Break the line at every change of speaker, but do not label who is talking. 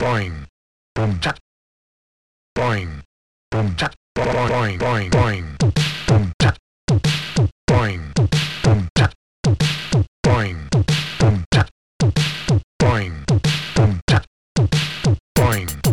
boing, boom chuck, boing, boom chuck, boing, boing, boing, boom chuck, boing, boom chuck, boing, boom chuck, boing, boom chuck, boing.